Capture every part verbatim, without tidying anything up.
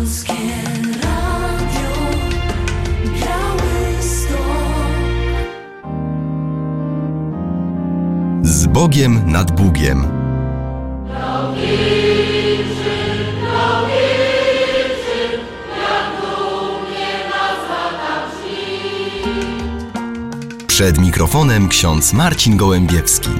Polskie Radio Białystok. Z Bogiem nad Bugiem. Przed mikrofonem ksiądz Marcin Gołębiewski.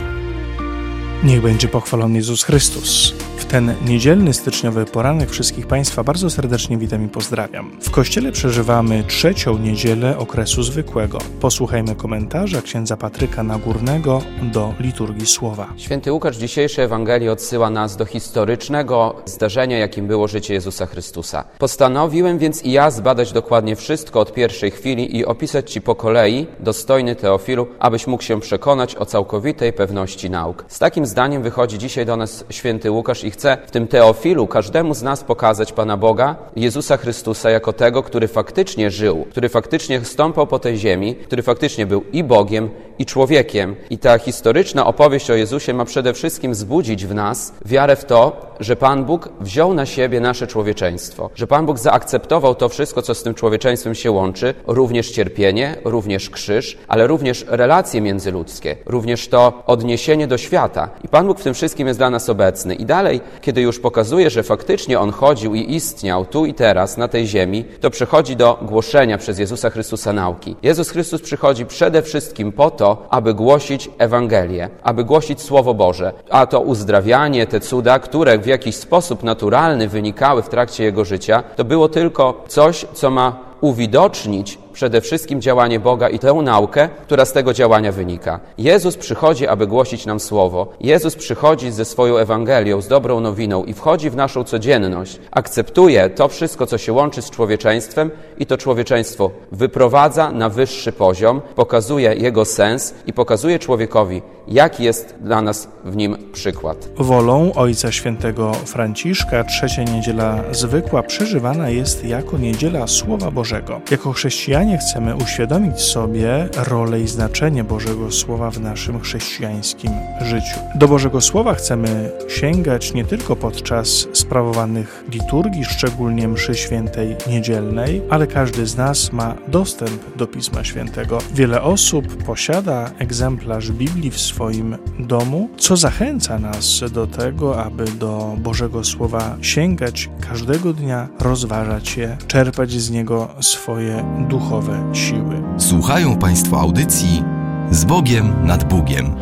Niech będzie pochwalony Jezus Chrystus. W ten niedzielny styczniowy poranek wszystkich Państwa bardzo serdecznie witam i pozdrawiam. W Kościele przeżywamy trzecią niedzielę okresu zwykłego. Posłuchajmy komentarza księdza Patryka Nagórnego do liturgii Słowa. Święty Łukasz w dzisiejszej Ewangelii odsyła nas do historycznego zdarzenia, jakim było życie Jezusa Chrystusa. Postanowiłem więc i ja zbadać dokładnie wszystko od pierwszej chwili i opisać Ci po kolei, dostojny Teofilu, abyś mógł się przekonać o całkowitej pewności nauk. Z takim zdaniem wychodzi dzisiaj do nas święty Łukasz i chce w tym Teofilu każdemu z nas pokazać Pana Boga, Jezusa Chrystusa, jako tego, który faktycznie żył, który faktycznie stąpał po tej ziemi, który faktycznie był i Bogiem, i człowiekiem. I ta historyczna opowieść o Jezusie ma przede wszystkim wzbudzić w nas wiarę w to, że Pan Bóg wziął na siebie nasze człowieczeństwo, że Pan Bóg zaakceptował to wszystko, co z tym człowieczeństwem się łączy, również cierpienie, również krzyż, ale również relacje międzyludzkie, również to odniesienie do świata. I Pan Bóg w tym wszystkim jest dla nas obecny. I dalej, kiedy już pokazuje, że faktycznie On chodził i istniał tu i teraz na tej ziemi, to przechodzi do głoszenia przez Jezusa Chrystusa nauki. Jezus Chrystus przychodzi przede wszystkim po to, aby głosić Ewangelię, aby głosić Słowo Boże, a to uzdrawianie, te cuda, które w jakiś sposób naturalny wynikały w trakcie Jego życia, to było tylko coś, co ma uwidocznić przede wszystkim działanie Boga i tę naukę, która z tego działania wynika. Jezus przychodzi, aby głosić nam Słowo. Jezus przychodzi ze swoją Ewangelią, z dobrą nowiną i wchodzi w naszą codzienność. Akceptuje to wszystko, co się łączy z człowieczeństwem i to człowieczeństwo wyprowadza na wyższy poziom, pokazuje jego sens i pokazuje człowiekowi, jaki jest dla nas w nim przykład. Wolą Ojca Świętego Franciszka trzecia niedziela zwykła przeżywana jest jako niedziela Słowa Bożego. Jako chrześcijanie chcemy uświadomić sobie rolę i znaczenie Bożego Słowa w naszym chrześcijańskim życiu. Do Bożego Słowa chcemy sięgać nie tylko podczas sprawowanych liturgii, szczególnie mszy świętej niedzielnej, ale każdy z nas ma dostęp do Pisma Świętego. Wiele osób posiada egzemplarz Biblii w swoim domu, co zachęca nas do tego, aby do Bożego Słowa sięgać każdego dnia, rozważać je, czerpać z niego swoje duchowe siły. Słuchają Państwo audycji Z Bogiem nad Bugiem.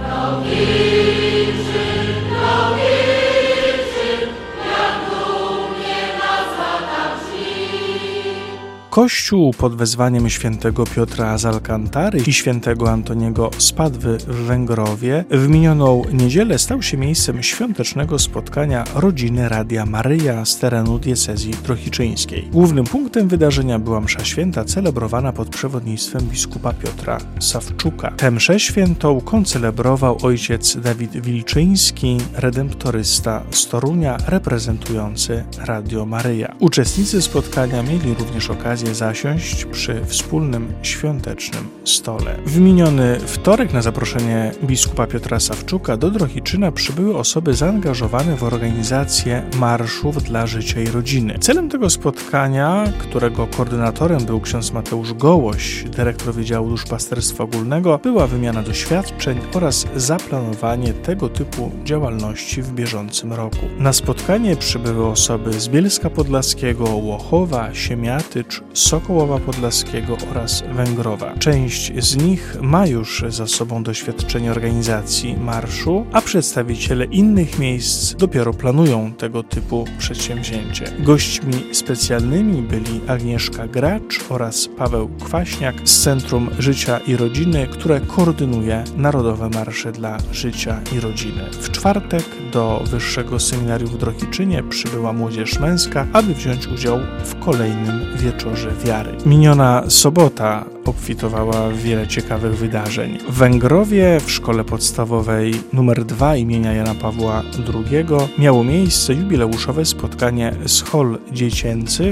Kościół pod wezwaniem świętego Piotra z Alcantary i świętego Antoniego z Padwy w Węgrowie w minioną niedzielę stał się miejscem świątecznego spotkania rodziny Radia Maryja z terenu diecezji trochicińskiej. Głównym punktem wydarzenia była msza święta celebrowana pod przewodnictwem biskupa Piotra Sawczuka. Tę mszę świętą koncelebrował ojciec Dawid Wilczyński, redemptorysta z Torunia, reprezentujący Radio Maryja. Uczestnicy spotkania mieli również okazję zasiąść przy wspólnym świątecznym stole. W miniony wtorek na zaproszenie biskupa Piotra Sawczuka do Drohiczyna przybyły osoby zaangażowane w organizację marszów dla życia i rodziny. Celem tego spotkania, którego koordynatorem był ksiądz Mateusz Gołoś, dyrektor Wydziału Duszpasterstwa Ogólnego, była wymiana doświadczeń oraz zaplanowanie tego typu działalności w bieżącym roku. Na spotkanie przybyły osoby z Bielska Podlaskiego, Łochowa, Siemiatycz, Sokołowa Podlaskiego oraz Węgrowa. Część z nich ma już za sobą doświadczenie organizacji marszu, a przedstawiciele innych miejsc dopiero planują tego typu przedsięwzięcie. Gośćmi specjalnymi byli Agnieszka Gracz oraz Paweł Kwaśniak z Centrum Życia i Rodziny, które koordynuje Narodowe Marsze dla Życia i Rodziny. W czwartek do Wyższego Seminarium w Drohiczynie przybyła młodzież męska, aby wziąć udział w kolejnym wieczorze wiary. Miniona sobota obfitowała w wiele ciekawych wydarzeń. W Węgrowie w szkole podstawowej numer dwa imienia Jana Pawła drugiego miało miejsce jubileuszowe spotkanie z hol dziecięcych,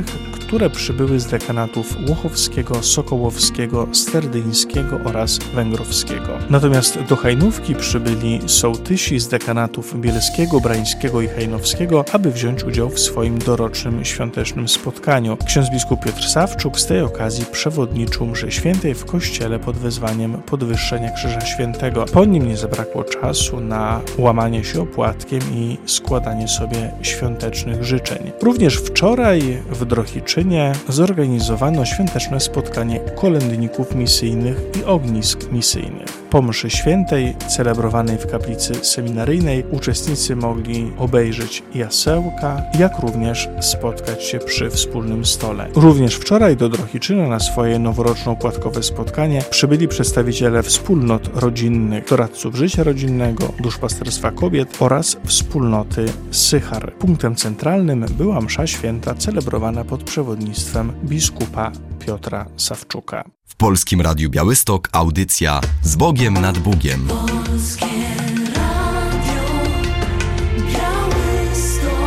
które przybyły z dekanatów łuchowskiego, sokołowskiego, sterdyńskiego oraz węgrowskiego. Natomiast do Hajnówki przybyli sołtysi z dekanatów bielskiego, brańskiego i hajnowskiego, aby wziąć udział w swoim dorocznym świątecznym spotkaniu. Ksiądz biskup Piotr Sawczuk z tej okazji przewodniczył mszy świętej w kościele pod wezwaniem podwyższenia Krzyża Świętego. Po nim nie zabrakło czasu na łamanie się opłatkiem i składanie sobie świątecznych życzeń. Również wczoraj w Drohiczynie zorganizowano świąteczne spotkanie kolędników misyjnych i ognisk misyjnych. Po mszy świętej celebrowanej w kaplicy seminaryjnej uczestnicy mogli obejrzeć jasełka, jak również spotkać się przy wspólnym stole. Również wczoraj do Drohiczyna na swoje noworoczno-opłatkowe spotkanie przybyli przedstawiciele wspólnot rodzinnych, doradców życia rodzinnego, duszpasterstwa kobiet oraz wspólnoty Sychar. Punktem centralnym była msza święta celebrowana pod przewodnictwem biskupa Piotra Sawczuka. W Polskim Radiu Białystok audycja Z Bogiem nad Bugiem. Polskie Radio Białystok.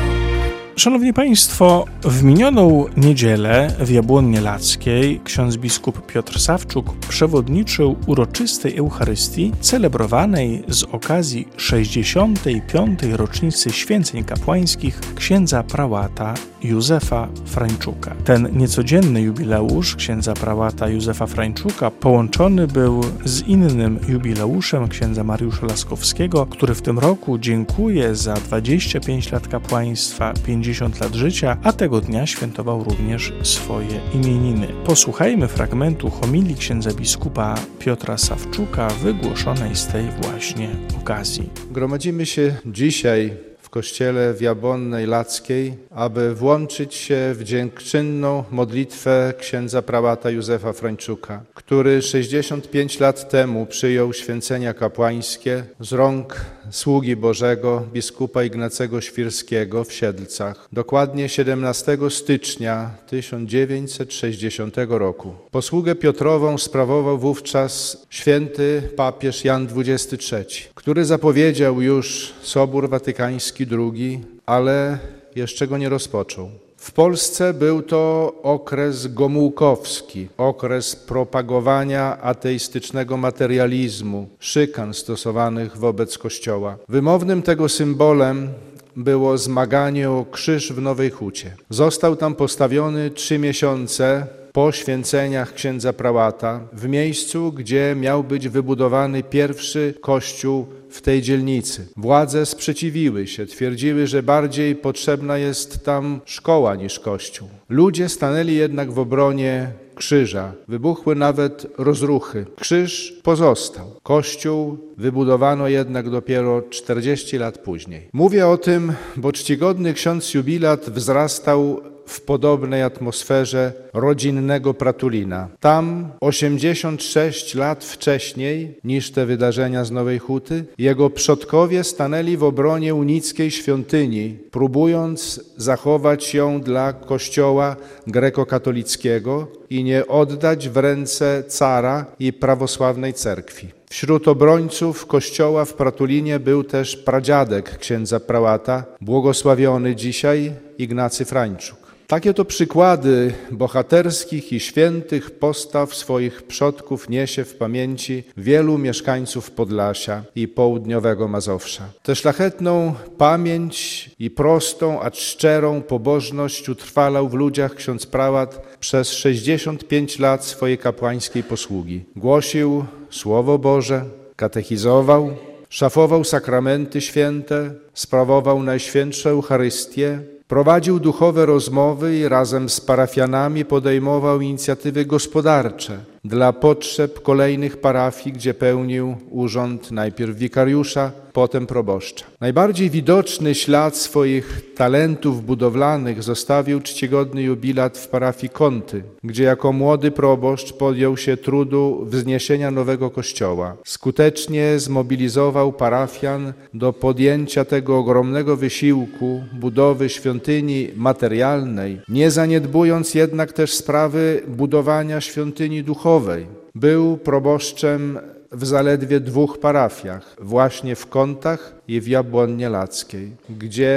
Szanowni Państwo, w minioną niedzielę w Jabłonnie Lackiej ksiądz biskup Piotr Sawczuk przewodniczył uroczystej Eucharystii celebrowanej z okazji sześćdziesiątej piątej rocznicy święceń kapłańskich księdza prałata Józefa Frańczuka. Ten niecodzienny jubileusz księdza prałata Józefa Frańczuka połączony był z innym jubileuszem księdza Mariusza Laskowskiego, który w tym roku dziękuje za dwadzieścia pięć lat kapłaństwa, pięćdziesiąt lat życia, a tego dnia świętował również swoje imieniny. Posłuchajmy fragmentu homilii księdza biskupa Piotra Sawczuka wygłoszonej z tej właśnie okazji. Gromadzimy się dzisiaj w kościele w Jabłonnej Lackiej, aby włączyć się w dziękczynną modlitwę księdza prałata Józefa Frańczuka, który sześćdziesiąt pięć lat temu przyjął święcenia kapłańskie z rąk sługi Bożego biskupa Ignacego Świrskiego w Siedlcach, dokładnie siedemnastego stycznia tysiąc dziewięćset sześćdziesiątego roku. Posługę Piotrową sprawował wówczas święty papież Jan dwudziesty trzeci, który zapowiedział już Sobór Watykański drugi, ale jeszcze go nie rozpoczął. W Polsce był to okres gomułkowski, okres propagowania ateistycznego materializmu, szykan stosowanych wobec Kościoła. Wymownym tego symbolem było zmaganie o krzyż w Nowej Hucie. Został tam postawiony trzy miesiące po święceniach księdza prałata, w miejscu, gdzie miał być wybudowany pierwszy kościół w tej dzielnicy. Władze sprzeciwiły się, twierdziły, że bardziej potrzebna jest tam szkoła niż kościół. Ludzie stanęli jednak w obronie krzyża. Wybuchły nawet rozruchy. Krzyż pozostał. Kościół wybudowano jednak dopiero czterdzieści lat później. Mówię o tym, bo czcigodny ksiądz jubilat wzrastał w podobnej atmosferze rodzinnego Pratulina. Tam osiemdziesiąt sześć lat wcześniej niż te wydarzenia z Nowej Huty, jego przodkowie stanęli w obronie unickiej świątyni, próbując zachować ją dla Kościoła grekokatolickiego i nie oddać w ręce cara i prawosławnej cerkwi. Wśród obrońców Kościoła w Pratulinie był też pradziadek księdza prałata, błogosławiony dzisiaj Ignacy Frańczuk. Takie to przykłady bohaterskich i świętych postaw swoich przodków niesie w pamięci wielu mieszkańców Podlasia i południowego Mazowsza. Tę szlachetną pamięć i prostą, acz szczerą pobożność utrwalał w ludziach ksiądz prałat przez sześćdziesiąt pięć lat swojej kapłańskiej posługi. Głosił Słowo Boże, katechizował, szafował sakramenty święte, sprawował Najświętsze Eucharystię, prowadził duchowe rozmowy i razem z parafianami podejmował inicjatywy gospodarcze dla potrzeb kolejnych parafii, gdzie pełnił urząd najpierw wikariusza, potem proboszcza. Najbardziej widoczny ślad swoich talentów budowlanych zostawił czcigodny jubilat w parafii Kąty, gdzie jako młody proboszcz podjął się trudu wzniesienia nowego kościoła. Skutecznie zmobilizował parafian do podjęcia tego ogromnego wysiłku budowy świątyni materialnej, nie zaniedbując jednak też sprawy budowania świątyni duchowej. Był proboszczem w zaledwie dwóch parafiach, właśnie w Kątach i w Jabłonnie Lackiej, gdzie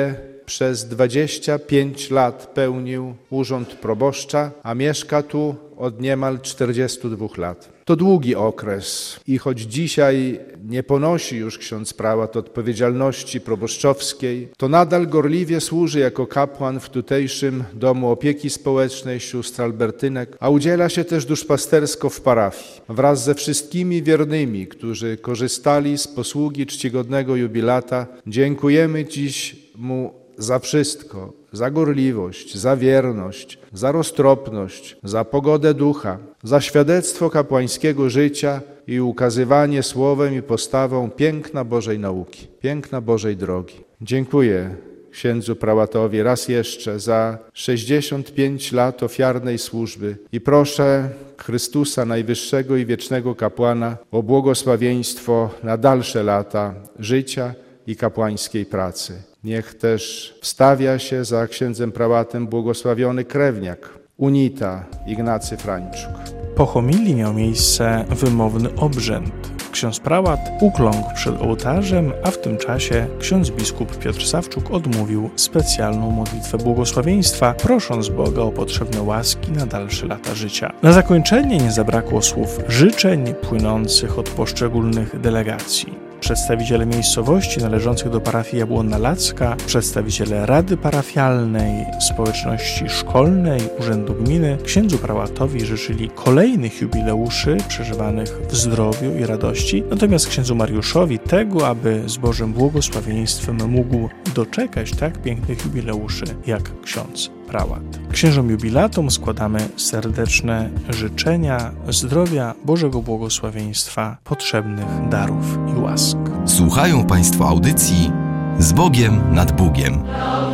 przez dwadzieścia pięć lat pełnił urząd proboszcza, a mieszka tu od niemal czterdziestu dwóch lat. To długi okres i choć dzisiaj nie ponosi już ksiądz prałat odpowiedzialności proboszczowskiej, to nadal gorliwie służy jako kapłan w tutejszym Domu Opieki Społecznej sióstr Albertynek, a udziela się też duszpastersko w parafii. Wraz ze wszystkimi wiernymi, którzy korzystali z posługi czcigodnego jubilata, dziękujemy dziś mu za wszystko, za gorliwość, za wierność, za roztropność, za pogodę ducha, za świadectwo kapłańskiego życia i ukazywanie słowem i postawą piękna Bożej nauki, piękna Bożej drogi. Dziękuję księdzu prałatowi raz jeszcze za sześćdziesiąt pięć lat ofiarnej służby i proszę Chrystusa, najwyższego i wiecznego kapłana, o błogosławieństwo na dalsze lata życia i kapłańskiej pracy. Niech też wstawia się za księdzem prałatem błogosławiony krewniak, unita Ignacy Frańczuk. Po homilii miał miejsce wymowny obrzęd. Ksiądz prałat ukląkł przed ołtarzem, a w tym czasie ksiądz biskup Piotr Sawczuk odmówił specjalną modlitwę błogosławieństwa, prosząc Boga o potrzebne łaski na dalsze lata życia. Na zakończenie nie zabrakło słów życzeń płynących od poszczególnych delegacji. Przedstawiciele miejscowości należących do parafii Jabłonna Lacka, przedstawiciele Rady Parafialnej, społeczności szkolnej, Urzędu Gminy księdzu prałatowi życzyli kolejnych jubileuszy przeżywanych w zdrowiu i radości, natomiast księdzu Mariuszowi tego, aby z Bożym błogosławieństwem mógł doczekać tak pięknych jubileuszy jak ksiądz prałat. Księżom jubilatom składamy serdeczne życzenia zdrowia, Bożego błogosławieństwa, potrzebnych darów i łask. Słuchają Państwo audycji Z Bogiem nad Bugiem.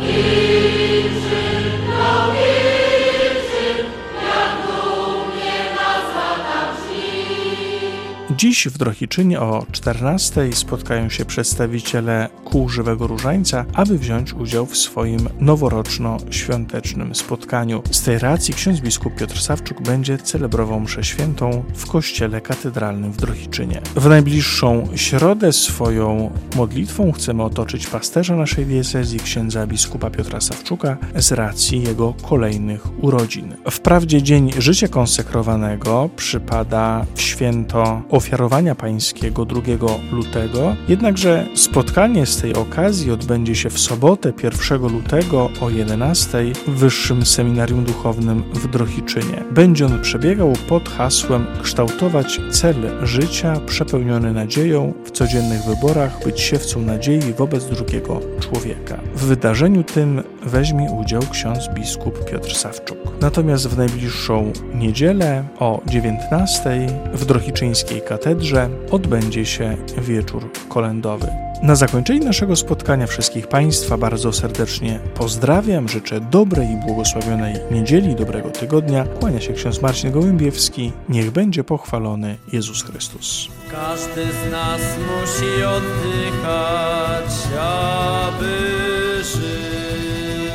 Dziś w Drohiczynie o czternastej spotkają się przedstawiciele kół Żywego Różańca, aby wziąć udział w swoim noworoczno-świątecznym spotkaniu. Z tej racji ksiądz biskup Piotr Sawczuk będzie celebrował mszę świętą w kościele katedralnym w Drohiczynie. W najbliższą środę swoją modlitwą chcemy otoczyć pasterza naszej diecezji, księdza biskupa Piotra Sawczuka, z racji jego kolejnych urodzin. Wprawdzie dzień życia konsekrowanego przypada w święto Ofiarowania Pańskiego drugiego lutego, jednakże spotkanie z tej okazji odbędzie się w sobotę pierwszego lutego o jedenastej w Wyższym Seminarium Duchownym w Drohiczynie. Będzie on przebiegał pod hasłem kształtować cel życia przepełniony nadzieją, w codziennych wyborach być siewcą nadziei wobec drugiego człowieka. W wydarzeniu tym weźmie udział ksiądz biskup Piotr Sawczuk. Natomiast w najbliższą niedzielę o dziewiętnastej w Drohiczyńskiej katedrze odbędzie się wieczór kolędowy. Na zakończenie naszego spotkania wszystkich Państwa bardzo serdecznie pozdrawiam, życzę dobrej i błogosławionej niedzieli, dobrego tygodnia. Kłania się ksiądz Marcin Gołębiewski. Niech będzie pochwalony Jezus Chrystus. Każdy z nas musi oddychać, aby żyć.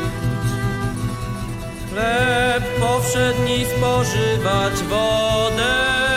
Chleb powszedni spożywać, wodę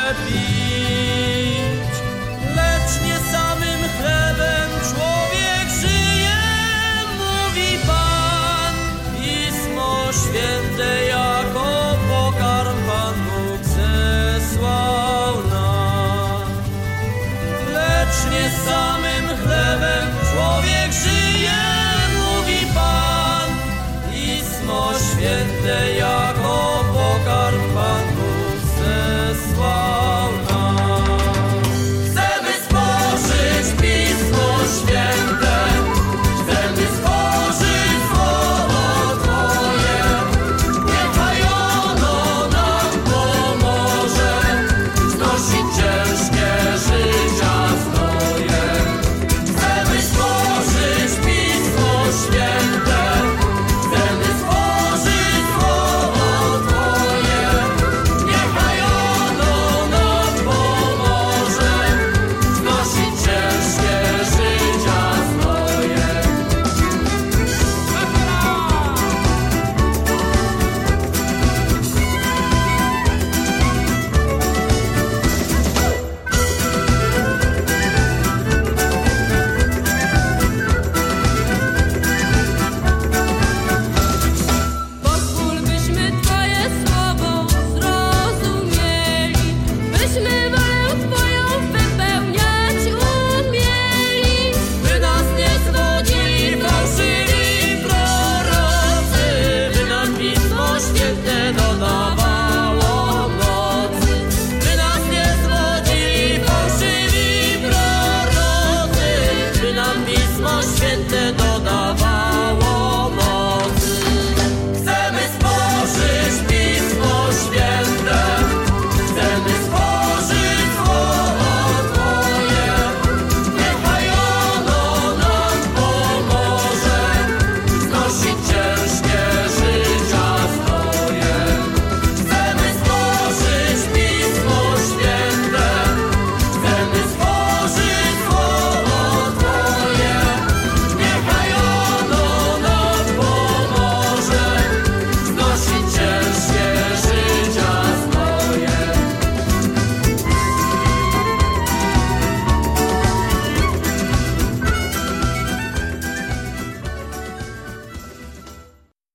pić, lecz nie samym chlebem człowiek żyje, mówi Pan. Pismo Święte jako pokarm Pan Bóg zesłał nam, lecz nie samym chlebem człowiek żyje, mówi Pan. Pismo Święte jako